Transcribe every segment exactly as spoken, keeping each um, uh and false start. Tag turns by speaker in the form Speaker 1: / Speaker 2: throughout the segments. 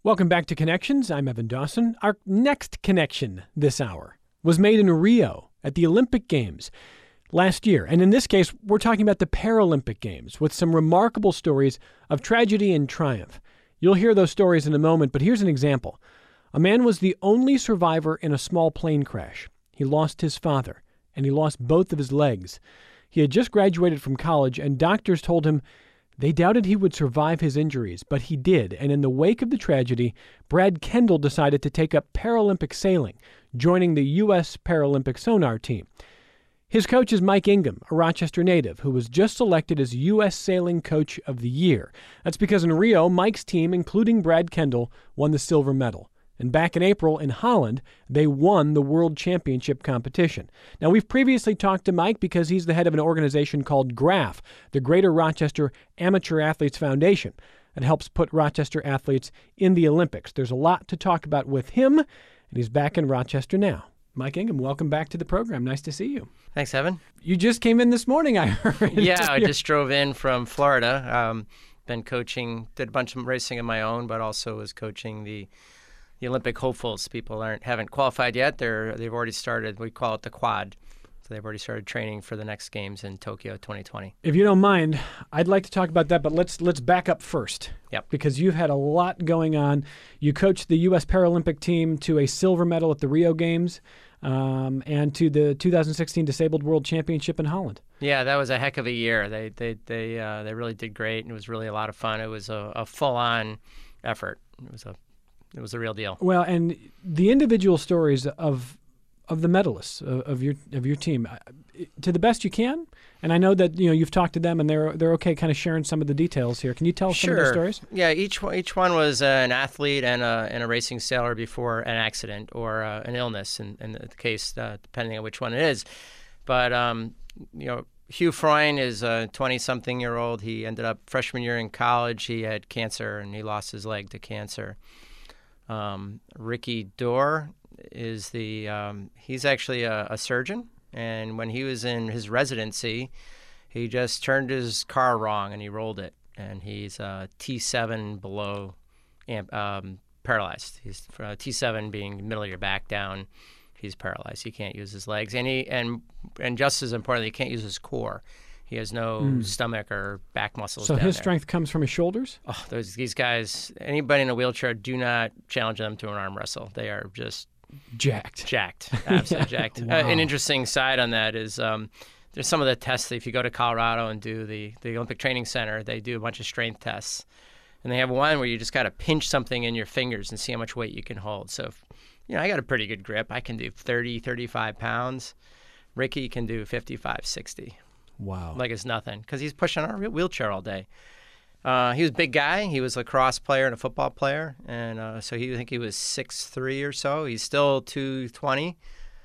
Speaker 1: Welcome back to Connections. I'm Evan Dawson. Our next connection this hour was made in Rio at the Olympic Games last year. And in this case, we're talking about the Paralympic Games with some remarkable stories of tragedy and triumph. You'll hear those stories in a moment, but here's an example. A man was the only survivor in a small plane crash. He lost his father, and he lost both of his legs. He had just graduated from college, and doctors told him they doubted he would survive his injuries, but he did. And in the wake of the tragedy, Brad Kendall decided to take up Paralympic sailing, joining the U S Paralympic sonar team. His coach is Mike Ingham, a Rochester native, who was just selected as U S Sailing Coach of the Year. That's because in Rio, Mike's team, including Brad Kendall, won the silver medal. And back in April in Holland, they won the World Championship competition. Now, we've previously talked to Mike because he's the head of an organization called GRAF, the Greater Rochester Amateur Athletes Foundation. It helps put Rochester athletes in the Olympics. There's a lot to talk about with him, and he's back in Rochester now. Mike Ingham, welcome back to the program. Nice to see you.
Speaker 2: Thanks, Evan.
Speaker 1: You just came in this morning, I heard.
Speaker 2: Yeah, I just drove in from Florida. Um, been coaching, did a bunch of racing of my own, but also was coaching the The Olympic hopefuls. People aren't haven't qualified yet. They're they've already started. We call it the quad. So they've already started training for the next games in Tokyo twenty twenty.
Speaker 1: If you don't mind, I'd like to talk about that, but let's let's back up first.
Speaker 2: Yep.
Speaker 1: Because you've had a lot going on. You coached the U S Paralympic team to a silver medal at the Rio Games, um, and to the two thousand sixteen Disabled World Championship in Holland.
Speaker 2: Yeah, that was a heck of a year. They they they uh, they really did great, and it was really a lot of fun. It was a, a full-on effort. It was a It was a real deal.
Speaker 1: Well, and the individual stories of of the medalists of, of your of your team, to the best you can. And I know that you know you've talked to them, and they're they're okay, kind of sharing some of the details here. Can you tell us
Speaker 2: sure.
Speaker 1: some of the stories?
Speaker 2: Yeah, each one each one was uh, an athlete and a and a racing sailor before an accident or uh, an illness, in, in the case uh, depending on which one it is. But um, you know. Hugh Freund is a twenty-something-year-old. He ended up freshman year in college. He had cancer, and he lost his leg to cancer. Um, Ricky Dorr is the, um, he's actually a, a surgeon, and when he was in his residency, he just turned his car wrong and he rolled it, and he's uh, T seven below um, paralyzed. He's uh, T seven being middle of your back down. He's paralyzed. He can't use his legs, and he and and just as importantly, he can't use his core. He has no mm. stomach or back muscles.
Speaker 1: So
Speaker 2: down
Speaker 1: his
Speaker 2: there.
Speaker 1: strength comes from his shoulders?
Speaker 2: Oh, those these guys, anybody in a wheelchair, do not challenge them to an arm wrestle. They are just
Speaker 1: jacked.
Speaker 2: Jacked. Absolutely
Speaker 1: yeah.
Speaker 2: jacked.
Speaker 1: Wow.
Speaker 2: Uh, an interesting side on that is um, there's some of the tests. If you go to Colorado and do the, the Olympic Training Center, they do a bunch of strength tests. And they have one where you just got to pinch something in your fingers and see how much weight you can hold. So, if, you know, I got a pretty good grip. I can do thirty, thirty-five pounds. Ricky can do fifty-five, sixty.
Speaker 1: Wow.
Speaker 2: Like it's nothing, because he's pushing our wheelchair all day. Uh, he was a big guy. He was a lacrosse player and a football player, and uh, so he I think he was six three or so. He's still two twenty,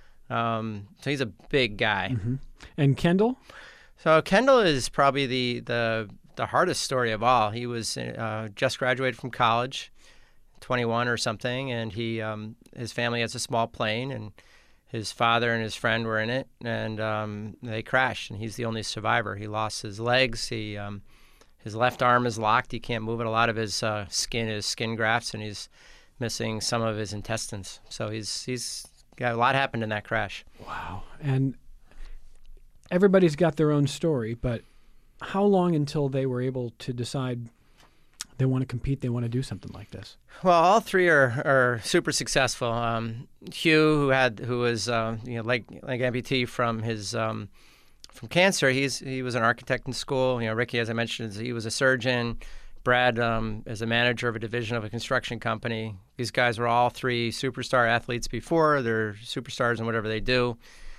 Speaker 2: um, so he's a big guy.
Speaker 1: Mm-hmm. And Kendall?
Speaker 2: So Kendall is probably the the, the hardest story of all. He was uh, just graduated from college, twenty-one or something, and he um, his family has a small plane, and his father and his friend were in it, and um, they crashed, and he's the only survivor. He lost his legs. He um, his left arm is locked. He can't move it. A lot of his uh, skin is skin grafts, and he's missing some of his intestines. So he's he's got a lot happened in that crash.
Speaker 1: Wow. And everybody's got their own story, but how long until they were able to decide they want to compete, they want to do something like this?
Speaker 2: Well, all three are, are super successful. Um, Hugh, who had who was uh, you know leg leg amputee from his um, from cancer, he's he was an architect in school. You know, Ricky, as I mentioned, he was a surgeon. Brad um, is a manager of a division of a construction company. These guys were all three superstar athletes before. They're superstars in whatever they do.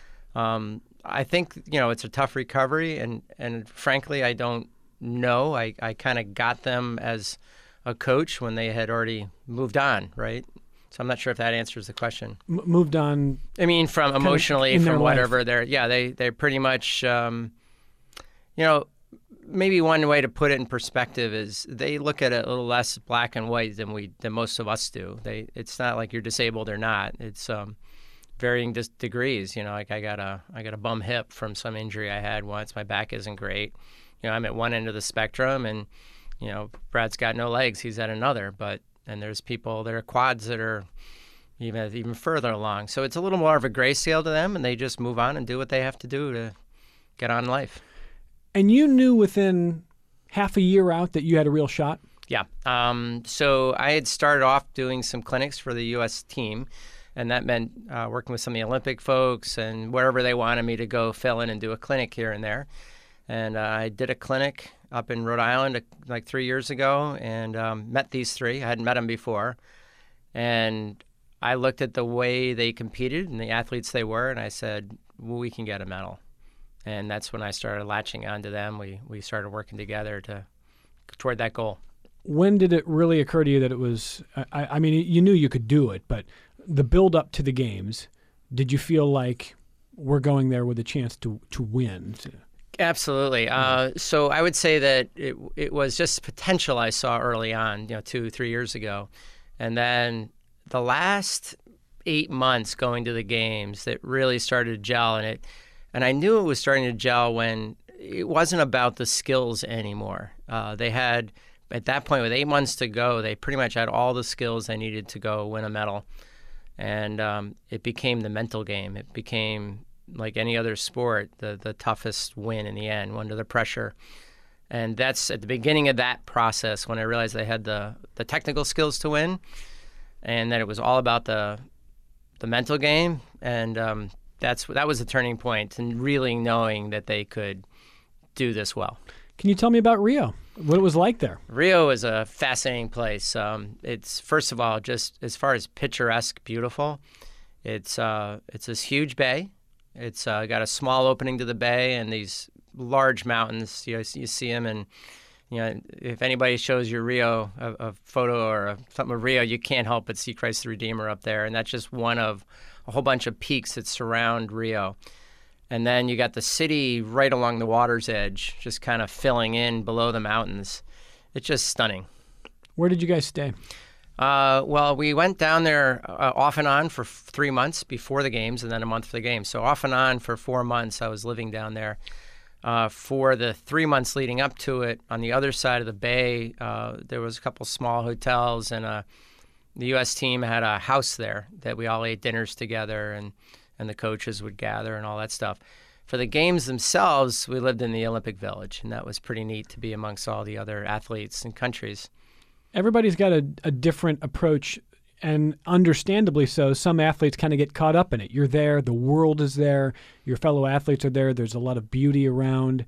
Speaker 2: Um, I think you know it's a tough recovery, and and frankly, I don't. No, I, I kind of got them as a coach when they had already moved on, right? So I'm not sure if that answers the question.
Speaker 1: M- moved on.
Speaker 2: I mean, from emotionally,
Speaker 1: from
Speaker 2: from whatever
Speaker 1: life.
Speaker 2: they're, yeah, they they pretty much, um, you know, maybe one way to put it in perspective is they look at it a little less black and white than we than most of us do. They it's not like you're disabled or not. It's um, varying dis- degrees. You know, like I got a I got a bum hip from some injury I had once. My back isn't great. You know, I'm at one end of the spectrum, and you know, Brad's got no legs. He's at another. But and there's people, there are quads that are even even further along. So it's a little more of a gray scale to them, and they just move on and do what they have to do to get on in life.
Speaker 1: And you knew within half a year out that you had a real shot?
Speaker 2: Yeah. Um, so I had started off doing some clinics for the U S team, and that meant uh, working with some of the Olympic folks and wherever they wanted me to go fill in and do a clinic here and there. And uh, I did a clinic up in Rhode Island uh, like three years ago and um, met these three. I hadn't met them before. And I looked at the way they competed and the athletes they were, and I said, well, we can get a medal. And that's when I started latching onto them. We we started working together to toward that goal.
Speaker 1: When did it really occur to you that it was, I, I mean, you knew you could do it, but the build up to the games, did you feel like we're going there with a chance to, to win?
Speaker 2: Absolutely. Uh, so I would say that it it was just potential I saw early on, you know, two, three years ago. And then the last eight months going to the games that really started to gel, and it, and I knew it was starting to gel when it wasn't about the skills anymore. Uh, they had, at that point, with eight months to go, they pretty much had all the skills they needed to go win a medal. And um, it became the mental game. It became, like any other sport, the, the toughest win in the end, under the pressure. And that's at the beginning of that process when I realized they had the, the technical skills to win, and that it was all about the the mental game. And um, that's that was the turning point, and really knowing that they could do this well.
Speaker 1: Can you tell me about Rio? What it was like there?
Speaker 2: Rio is a fascinating place. Um, it's, first of all, just as far as picturesque, beautiful. It's uh, it's this huge bay. It's uh, got a small opening to the bay and these large mountains. You know, you see them, and you know, if anybody shows you Rio, a, a photo or a, something of Rio, you can't help but see Christ the Redeemer up there, and that's just one of a whole bunch of peaks that surround Rio. And then you got the city right along the water's edge, just kind of filling in below the mountains. It's just stunning.
Speaker 1: Where did you guys stay?
Speaker 2: Uh, well, we went down there uh, off and on for f- three months before the games, and then a month for the games. So off and on for four months, I was living down there. Uh, for the three months leading up to it, on the other side of the bay, uh, there was a couple small hotels, and uh, the U S team had a house there that we all ate dinners together, and, and the coaches would gather and all that stuff. For the games themselves, we lived in the Olympic Village, and that was pretty neat to be amongst all the other athletes and countries.
Speaker 1: Everybody's got a, a different approach, and understandably so. Some athletes kind of get caught up in it. You're there, the world is there, your fellow athletes are there, there's a lot of beauty around.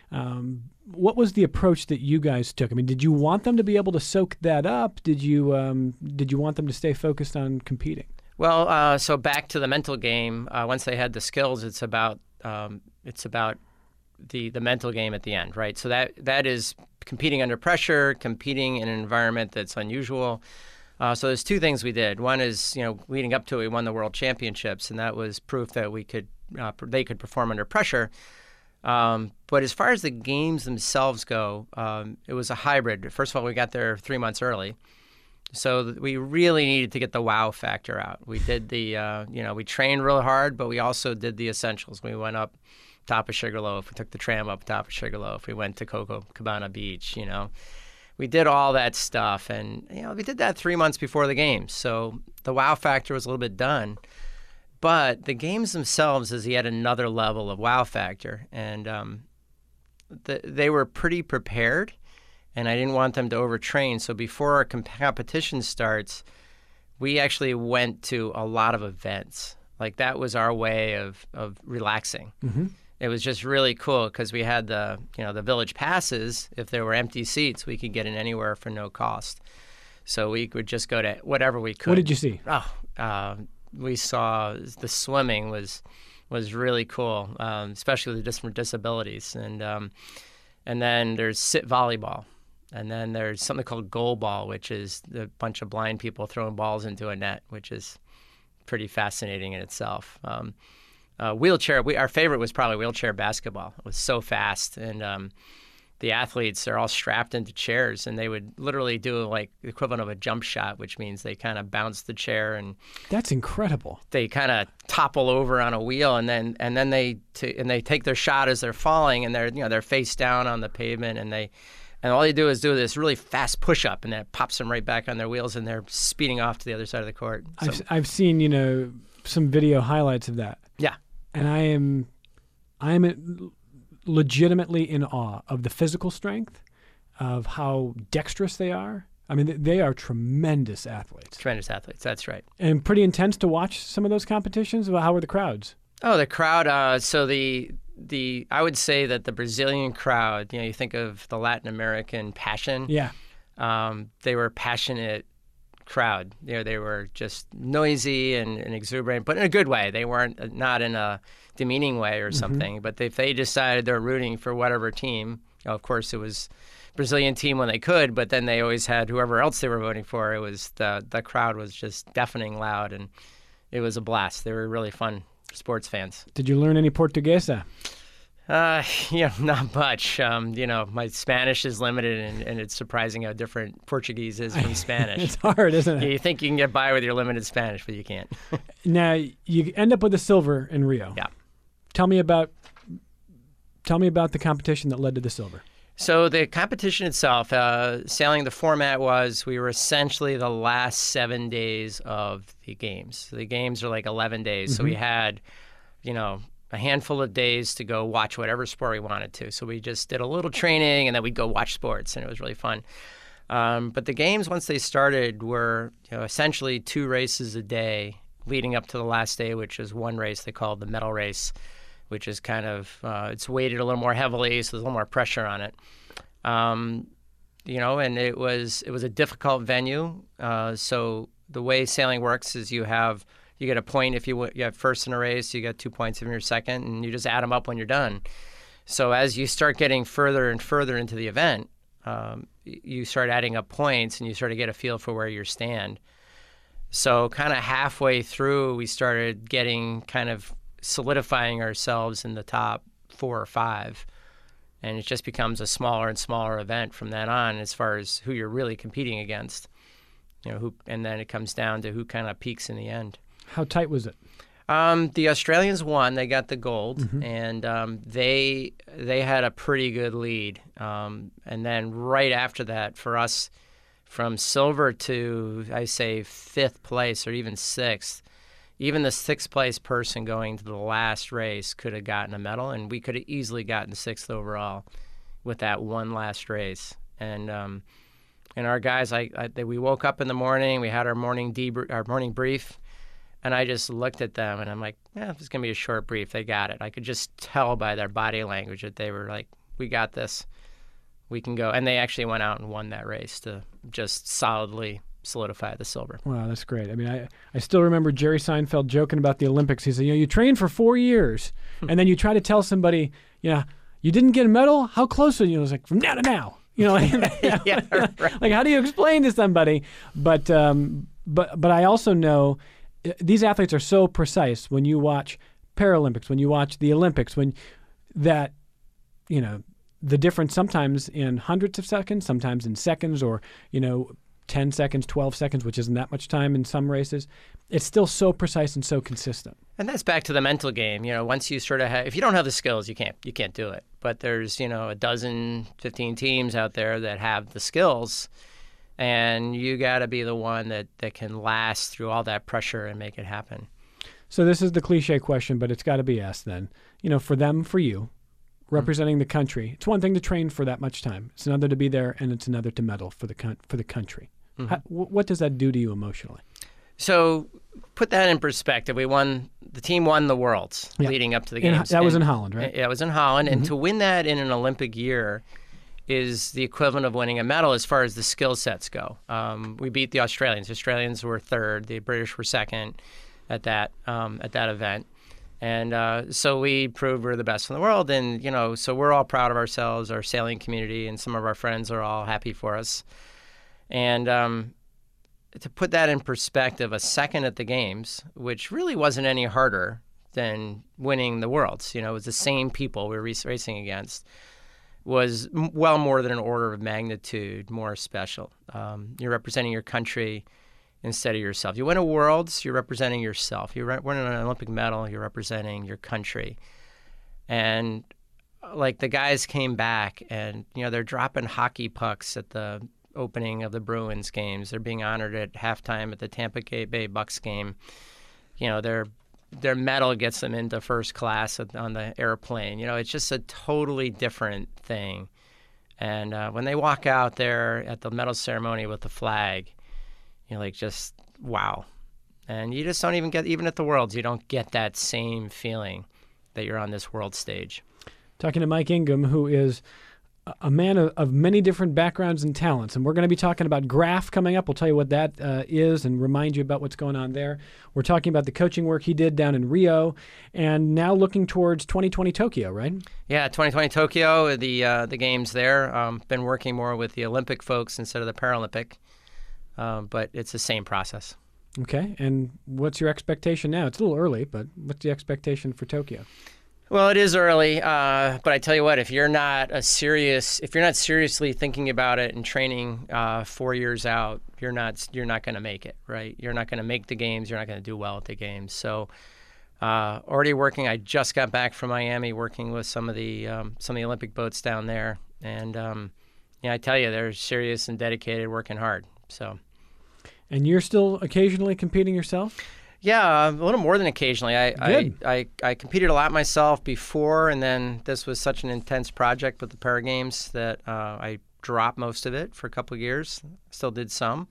Speaker 1: Um, what was the approach that you guys took? I mean, did you want them to be able to soak that up? Did you um, did you want them to stay focused on competing?
Speaker 2: Well, uh, so back to the mental game. Uh, once they had the skills, it's about um, it's about the the mental game at the end, right? So that that is competing under pressure, competing in an environment that's unusual. Uh, so there's two things we did. One is, you know, leading up to it, we won the World Championships, and that was proof that we could uh, they could perform under pressure. Um, but as far as the games themselves go, um, it was a hybrid. First of all, we got there three months early. So we really needed to get the wow factor out. We did the, uh, you know, we trained real hard, but we also did the essentials. We went up top of Sugarloaf. We took the tram up top of Sugarloaf. We went to Copacabana Beach, you know. We did all that stuff, and, you know, we did that three months before the games. So the wow factor was a little bit done. But the games themselves is yet another level of wow factor. And um, the, they were pretty prepared, and I didn't want them to overtrain. So before our comp- competition starts, we actually went to a lot of events. Like, that was our way of, of relaxing. Mm-hmm. It was just really cool because we had the, you know, the village passes. If there were empty seats, we could get in anywhere for no cost. So we would just go to whatever we could.
Speaker 1: What did you see?
Speaker 2: Oh, uh, we saw the swimming was was really cool, um, especially with the different disabilities. And um, and then there's sit volleyball. And then there's something called goal ball, which is a bunch of blind people throwing balls into a net, which is pretty fascinating in itself. Um, uh, wheelchair, we, our favorite was probably wheelchair basketball. It was so fast. And um, the athletes are all strapped into chairs, and they would literally do like the equivalent of a jump shot, which means they kind of bounce the chair, and
Speaker 1: that's incredible.
Speaker 2: They kind of topple over on a wheel, and then and then they t- and they take their shot as they're falling, and they're you know they're face down on the pavement, and they And all they do is do this really fast push-up, and then it pops them right back on their wheels, and they're speeding off to the other side of the court. So,
Speaker 1: I've, I've seen, you know, some video highlights of that.
Speaker 2: yeah.
Speaker 1: And I am, I am legitimately in awe of the physical strength, of how dexterous they are. I mean, they are tremendous athletes.
Speaker 2: Tremendous athletes, that's right.
Speaker 1: And pretty intense to watch some of those competitions. Well, how were the crowds?
Speaker 2: Oh, the crowd. Uh, so the the I would say that the Brazilian crowd. You know, you think of the Latin American passion.
Speaker 1: Yeah.
Speaker 2: Um, they were a passionate crowd. You know, they were just noisy and, and exuberant, but in a good way. They weren't not in a demeaning way or something. Mm-hmm. But if they decided they're rooting for whatever team, you know, of course it was Brazilian team when they could, but then they always had whoever else they were voting for. It was the the crowd was just deafening loud, and it was a blast. They were really fun sports fans.
Speaker 1: Did you learn any Portuguesa?
Speaker 2: Uh, yeah, not much. Um, you know, my Spanish is limited, and, and it's surprising how different Portuguese is from Spanish.
Speaker 1: It's hard, isn't it?
Speaker 2: You think you can get by with your limited Spanish, but you can't.
Speaker 1: Now you end up with a silver in Rio.
Speaker 2: Yeah.
Speaker 1: Tell me about tell me about the competition that led to the silver.
Speaker 2: So the competition itself, uh, sailing, the format was we were essentially the last seven days of the games. So the games are like eleven days. Mm-hmm. So we had, you know, a handful of days to go watch whatever sport we wanted to. So we just did a little training, and then we'd go watch sports, and it was really fun. Um, but the games, once they started, were you know, essentially two races a day leading up to the last day, which is one race they called the medal race, which is kind of, uh, it's weighted a little more heavily, so there's a little more pressure on it. Um, you know, and it was it was a difficult venue. Uh, so the way sailing works is you have, you get a point if you, you have first in a race, you get two points if you're second, and you just add them up when you're done. So as you start getting further and further into the event, um, you start adding up points, and you sort of get a feel for where you stand. So kind of halfway through, we started getting kind of solidifying ourselves in the top four or five. And it just becomes a smaller and smaller event from then on as far as who you're really competing against. You know, who, and then it comes down to who kind of peaks in the end.
Speaker 1: How tight was it?
Speaker 2: Um, the Australians won. They got the gold,
Speaker 1: mm-hmm.
Speaker 2: and um, they they had a pretty good lead. Um, and then right after that, for us, from silver to, I say, fifth place or even sixth, even the sixth place person going to the last race could have gotten a medal, and we could have easily gotten sixth overall with that one last race. And um, and our guys, I, I they, we woke up in the morning, we had our morning debr- our morning brief, and I just looked at them, and I'm like, yeah, this is gonna be a short brief. They got it. I could just tell by their body language that they were like, we got this, we can go. And they actually went out and won that race to just solidly solidify the silver.
Speaker 1: Wow, that's great. I mean, I, I still remember Jerry Seinfeld joking about the Olympics. He said, you know, you train for four years, and then you try to tell somebody, you know, you didn't get a medal? How close are you? It was like, from now to now. You know, like,
Speaker 2: yeah, right.
Speaker 1: Like, how do you explain to somebody? But, um, but, but I also know these athletes are so precise when you watch Paralympics, when you watch the Olympics, when that, you know, the difference sometimes in hundredths of seconds, sometimes in seconds, or, you know, ten seconds, twelve seconds, which isn't that much time in some races. It's still so precise and so consistent.
Speaker 2: And that's back to the mental game. You know, once you sort of have, if you don't have the skills, you can't, you can't do it. But there's, you know, a dozen, fifteen teams out there that have the skills, and you got to be the one that, that can last through all that pressure and make it happen.
Speaker 1: So this is the cliche question, but it's got to be asked then. You know, for them, for you, representing mm-hmm. the country, it's one thing to train for that much time. It's another to be there, and it's another to medal for the con- for the country. Mm-hmm. How, w- what does that do to you emotionally?
Speaker 2: So put that in perspective. We won, the team won the Worlds yeah. leading up to the
Speaker 1: in,
Speaker 2: games.
Speaker 1: That
Speaker 2: and,
Speaker 1: was in Holland, right?
Speaker 2: Yeah, it was in Holland.
Speaker 1: Mm-hmm.
Speaker 2: And to win that in an Olympic year is the equivalent of winning a medal as far as the skill sets go. Um, we beat the Australians. The Australians were third. The British were second at that um, at that event. And uh, so we proved we're the best in the world. And, you know, so we're all proud of ourselves, our sailing community, and some of our friends are all happy for us. And um, to put that in perspective, a second at the games, which really wasn't any harder than winning the Worlds, you know, it was the same people we were racing against, was well more than an order of magnitude more special. Um, you're representing your country instead of yourself. You win a Worlds, you're representing yourself. You win an Olympic medal, you're representing your country. And like the guys came back and, you know, they're dropping hockey pucks at the opening of the Bruins games. They're being honored at halftime at the Tampa Bay Bucks game. You know, their their medal gets them into first class on the airplane. You know, it's just a totally different thing. And uh, when they walk out there at the medal ceremony with the flag, you're like, just wow. And you just don't even get, even at the Worlds, you don't get that same feeling that you're on this world stage.
Speaker 1: Talking to Mike Ingham, who is a man of, of many different backgrounds and talents. And we're going to be talking about Graph coming up. We'll tell you what that uh, is and remind you about what's going on there. We're talking about the coaching work he did down in Rio and now looking towards twenty twenty Tokyo, right?
Speaker 2: Yeah, twenty twenty Tokyo, the uh, the games there. Um, been working more with the Olympic folks instead of the Paralympic, um, but it's the same process.
Speaker 1: Okay, and what's your expectation now? It's a little early, but what's the expectation for Tokyo?
Speaker 2: Well, it is early, uh, but I tell you what, if you're not a serious, if you're not seriously thinking about it and training uh, four years out, you're not you're not going to make it, right? You're not going to make the games. You're not going to do well at the games. So, uh, already working. I just got back from Miami, working with some of the um, some of the Olympic boats down there, and um, yeah, I tell you, they're serious and dedicated, working hard. So,
Speaker 1: and you're still occasionally competing yourself?
Speaker 2: Yeah, a little more than occasionally. I, I, I I competed a lot myself before, and then this was such an intense project with the Paragames that uh, I dropped most of it for a couple of years. Still did some.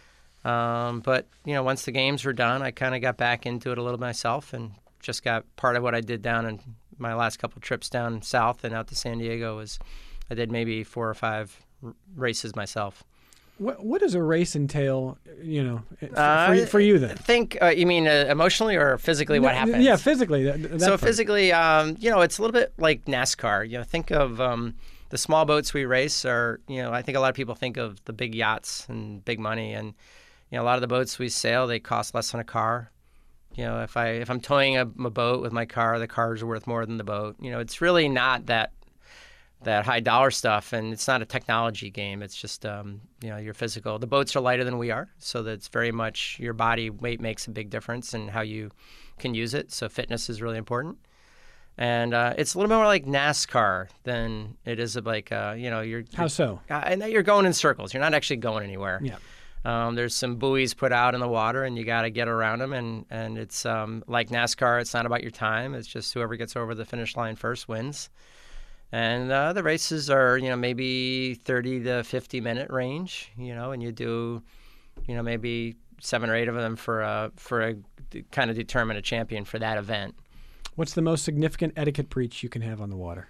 Speaker 2: Um, but, you know, once the games were done, I kind of got back into it a little myself and just got part of what I did down in my last couple of trips down south and out to San Diego was I did maybe four or five r- races myself.
Speaker 1: What what does a race entail, you know, for,
Speaker 2: uh,
Speaker 1: for, for you then?
Speaker 2: Think, uh, you mean uh, emotionally or physically what
Speaker 1: no,
Speaker 2: happens?
Speaker 1: Yeah, physically. That, that
Speaker 2: so
Speaker 1: part.
Speaker 2: physically, um, you know, it's a little bit like NASCAR. You know, think of um, the small boats we race are, you know, I think a lot of people think of the big yachts and big money. And, you know, a lot of the boats we sail, they cost less than a car. You know, if, I, if I'm towing a, a boat with my car, the car is worth more than the boat. You know, it's really not that that high dollar stuff, and it's not a technology game. It's just, um, you know, your physical. The boats are lighter than we are, so that's very much your body weight makes a big difference in how you can use it. So fitness is really important. And uh, it's a little bit more like NASCAR than it is like, uh, you know, you're.
Speaker 1: How so?
Speaker 2: Uh, and you're going in circles. You're not actually going anywhere.
Speaker 1: Yeah.
Speaker 2: Um, there's some buoys put out in the water, and you got to get around them. And, and it's um, like NASCAR. It's not about your time. It's just whoever gets over the finish line first wins. And uh, the races are, you know, maybe thirty to fifty minute range, you know, and you do, you know, maybe seven or eight of them for a, for a kind of determine a champion for that event.
Speaker 1: What's the most significant etiquette breach you can have on the water?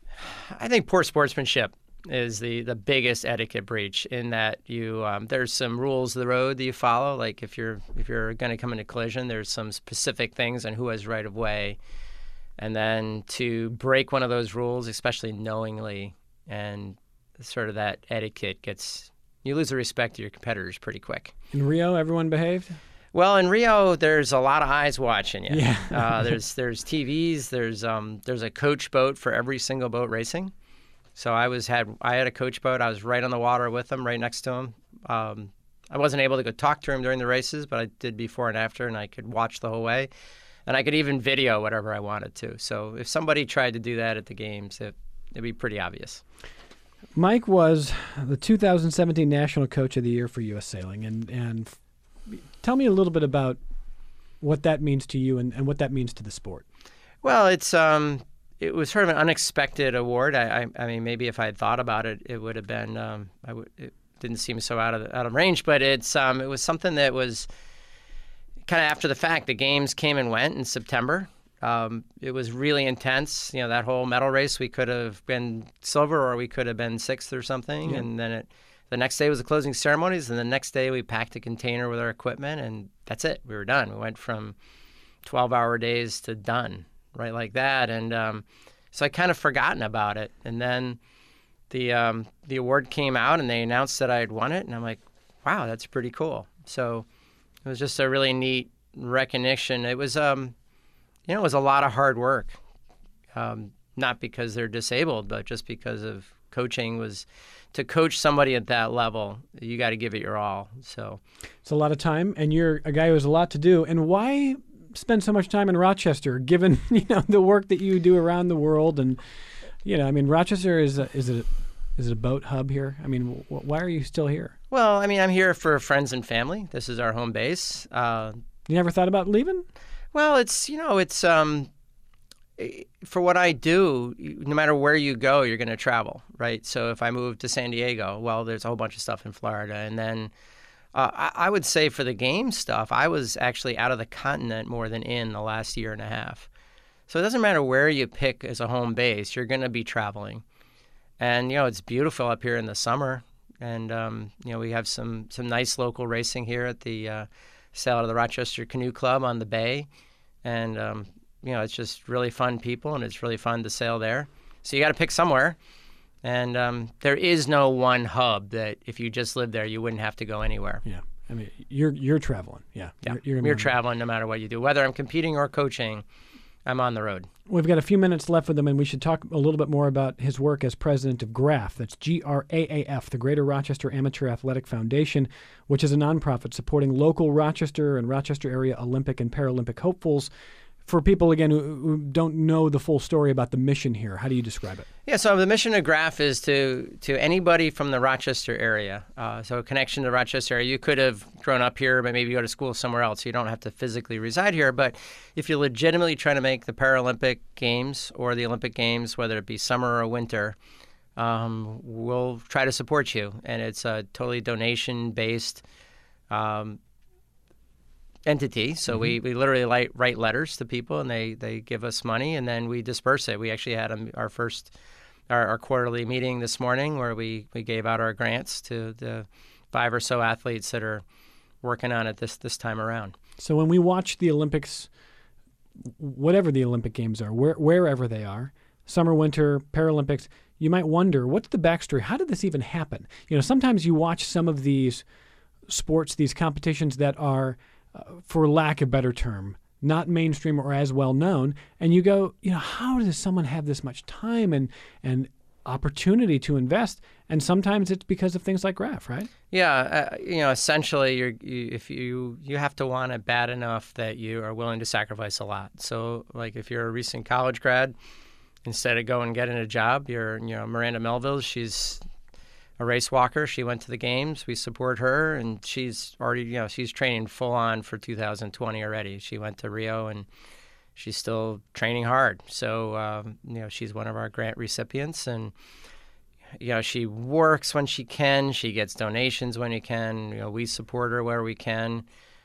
Speaker 2: I think poor sportsmanship is the, the biggest etiquette breach in that you um, there's some rules of the road that you follow. Like if you're if you're going to come into collision, there's some specific things on who has right of way. And then to break one of those rules, especially knowingly, and sort of that etiquette gets, you lose the respect of your competitors pretty quick.
Speaker 1: In Rio, everyone behaved?
Speaker 2: Well, in Rio, there's a lot of eyes watching you.
Speaker 1: Yeah.
Speaker 2: uh, there's there's T Vs. There's um there's a coach boat for every single boat racing. So I was had I had a coach boat. I was right on the water with him, right next to him. Um, I wasn't able to go talk to him during the races, but I did before and after, and I could watch the whole way. And I could even video whatever I wanted to. So if somebody tried to do that at the games, it, it'd be pretty obvious.
Speaker 1: Mike was the two thousand seventeen National Coach of the Year for U S Sailing. And, and tell me a little bit about what that means to you and, and what that means to the sport.
Speaker 2: Well, it's um, it was sort of an unexpected award. I, I, I mean, maybe if I had thought about it, it would have been, um, I would, it didn't seem so out of out of range. But it's um, it was something that was kind of after the fact. The games came and went in September. Um, it was really intense. You know, that whole medal race, we could have been silver or we could have been sixth or something. Yeah. And then it, the next day was the closing ceremonies. And the next day we packed a container with our equipment and that's it. We were done. We went from twelve hour days to done, right like that. And um, so I kind of forgotten about it. And then the um, the award came out and they announced that I had won it. And I'm like, wow, that's pretty cool. So it was just a really neat recognition. It was, um, you know, it was a lot of hard work, um, not because they're disabled, but just because of coaching was to coach somebody at that level, you got to give it your all. So
Speaker 1: it's a lot of time, and you're a guy who has a lot to do. And why spend so much time in Rochester, given, you know, the work that you do around the world and, You know, I mean, Rochester is a, is it a, is it a boat hub here? I mean, wh- why are you still here?
Speaker 2: Well, I mean, I'm here for friends and family. This is our home base. Uh,
Speaker 1: You never thought about leaving?
Speaker 2: well, it's, you know, it's, um, for what I do, no matter where you go, you're going to travel, right? So if I move to San Diego, well, there's a whole bunch of stuff in Florida. And then uh, I, I would say for the game stuff, I was actually out of the continent more than in the last year and a half. So it doesn't matter where you pick as a home base, you're going to be traveling. And, you know, it's beautiful up here in the summer. And, um, you know, we have some, some nice local racing here at the uh, sail out of the Rochester Canoe Club on the bay. And, um, you know, it's just really fun people, and it's really fun to sail there. So you got to pick somewhere. And um, there is no one hub that if you just lived there, you wouldn't have to go anywhere.
Speaker 1: Yeah. I mean, you're you're traveling. Yeah.
Speaker 2: Yeah.
Speaker 1: You're, you're,
Speaker 2: You're traveling no matter what you do. Whether I'm competing or coaching, I'm on the road.
Speaker 1: We've got a few minutes left with him, and we should talk a little bit more about his work as president of GRAF. That's G R A A F, the Greater Rochester Amateur Athletic Foundation, which is a nonprofit supporting local Rochester and Rochester area Olympic and Paralympic hopefuls. For people, again, who, who don't know the full story about the mission here, how do you describe it?
Speaker 2: Yeah, so the mission of GRAF is to to anybody from the Rochester area. Uh, so a connection to the Rochester area. You could have grown up here, but maybe go to school somewhere else. You don't have to physically reside here. But if you're legitimately trying to make the Paralympic Games or the Olympic Games, whether it be summer or winter, um, we'll try to support you. And it's a totally donation-based um entity. So mm-hmm. we, we literally like, write letters to people, and they, they give us money, and then we disperse it. We actually had a, our first, our, our quarterly meeting this morning where we, we gave out our grants to the five or so athletes that are working on it this, this time around.
Speaker 1: So when we watch the Olympics, whatever the Olympic Games are, where, wherever they are, summer, winter, Paralympics, you might wonder, what's the backstory? How did this even happen? You know, sometimes you watch some of these sports, these competitions that are, Uh, for lack of a better term, not mainstream or as well known, and you go, you know, how does someone have this much time and and opportunity to invest? And sometimes it's because of things like GRAF, right?
Speaker 2: Yeah, uh, you know, essentially, you're, you, if you you have to want it bad enough that you are willing to sacrifice a lot. So, like, if you're a recent college grad, instead of going and getting a job, you're, you know, Miranda Melville, she's a race walker. She went to the games. We support her, and she's already, you know, she's training full on for two thousand twenty already. She went to Rio, and she's still training hard. So, um, you know, she's one of our grant recipients, and, you know, she works when she can. She gets donations when she can. You know, we support her where we can.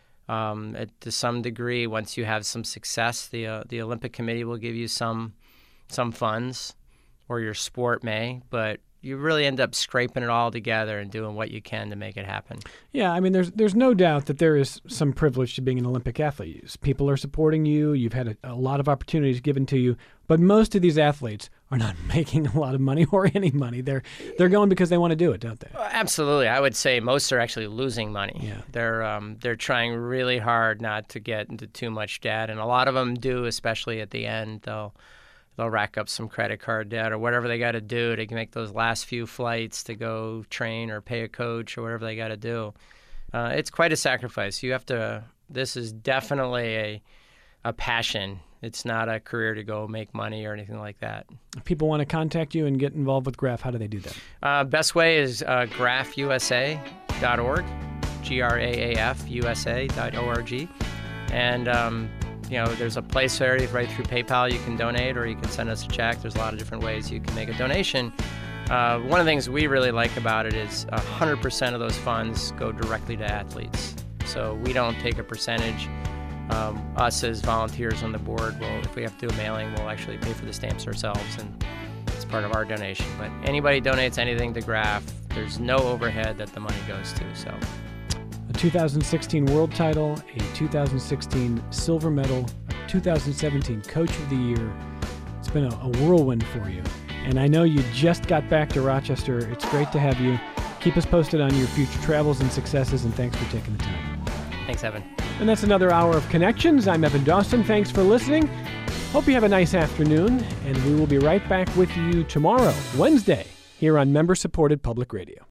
Speaker 2: Um, at, to some degree, once you have some success, the uh, the Olympic Committee will give you some some funds, or your sport may, but you really end up scraping it all together and doing what you can to make it happen.
Speaker 1: Yeah, I mean, there's there's no doubt that there is some privilege to being an Olympic athlete. People are supporting you. You've had a, a lot of opportunities given to you. But most of these athletes are not making a lot of money or any money. They're they're going because they want to do it, don't they?
Speaker 2: Absolutely. I would say most are actually losing money.
Speaker 1: Yeah.
Speaker 2: They're um, they're trying really hard not to get into too much debt, and a lot of them do, especially at the end. They'll They'll rack up some credit card debt or whatever they got to do to make those last few flights to go train or pay a coach or whatever they got to do. Uh, it's quite a sacrifice. You have to. This is definitely a a passion. It's not a career to go make money or anything like that.
Speaker 1: If people want to contact you and get involved with GRAF, how do they do that?
Speaker 2: Uh, best way is uh, graf u s a dot org, G R A A F U S A dot O R G, and um, you know, there's a place there right through PayPal you can donate, or you can send us a check. There's a lot of different ways you can make a donation. Uh, one of the things we really like about it is one hundred percent of those funds go directly to athletes. So we don't take a percentage. Um, us as volunteers on the board, will, if we have to do a mailing, we'll actually pay for the stamps ourselves, and it's part of our donation. But anybody donates anything to GRAF, there's no overhead that the money goes to. So.
Speaker 1: A two thousand sixteen World Title, a two thousand sixteen Silver Medal, a two thousand seventeen Coach of the Year. It's been a, a whirlwind for you. And I know you just got back to Rochester. It's great to have you. Keep us posted on your future travels and successes, and thanks for taking the time.
Speaker 2: Thanks, Evan.
Speaker 1: And that's another hour of Connections. I'm Evan Dawson. Thanks for listening. Hope you have a nice afternoon, and we will be right back with you tomorrow, Wednesday, here on member-supported Public Radio.